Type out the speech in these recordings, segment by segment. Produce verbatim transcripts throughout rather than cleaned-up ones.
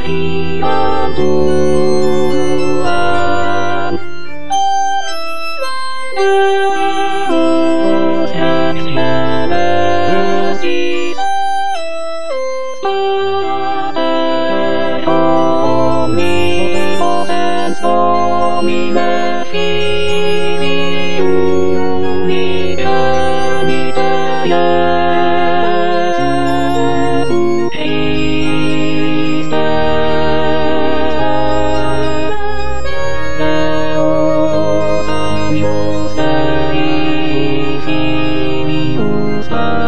gloria Tuhan. Deus excelsis Pater omnipotens Domine Filii unigenite Iesus Christe Deus agnus Dei Filius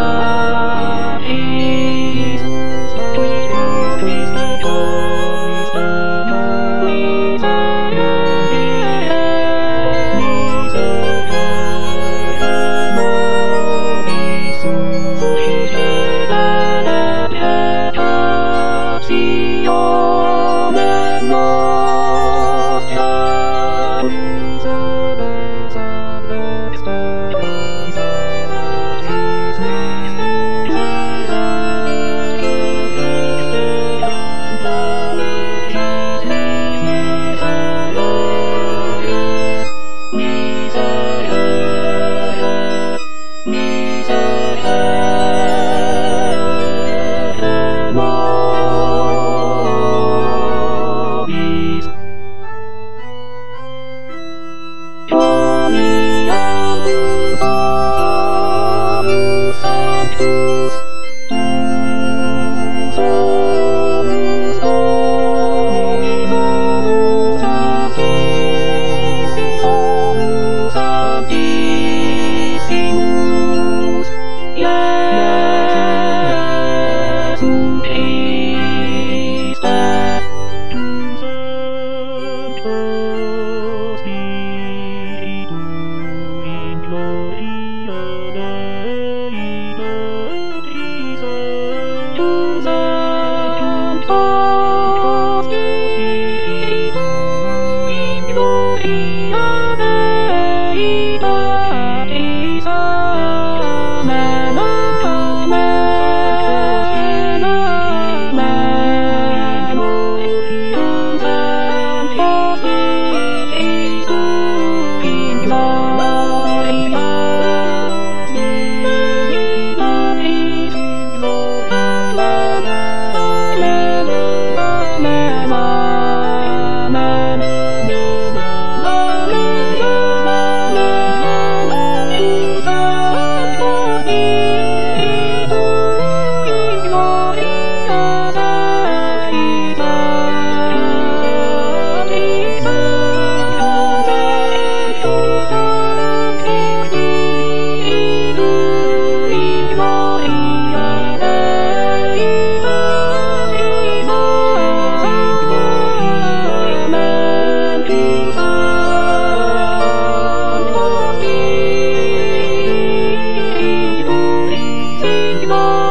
Patris Tuis Christe Christe miserere miserere nobis suscitere petitionem nostra salve salve speranza Patris miserere speranza Patris miserere miserere miserere nobis Dominium Sanctus Sanctus Sanctus Dominus Sanctissimus Sanctissimus Iesu Christe Tu Sancto Spiritu in gloria Dei Patris Tu Sancto Spiritu in gloria Dei Patris Amen Amen Amen Tu Sancto Spiritu in gloria Dei Patris Amen Amen Amen Amen Amen.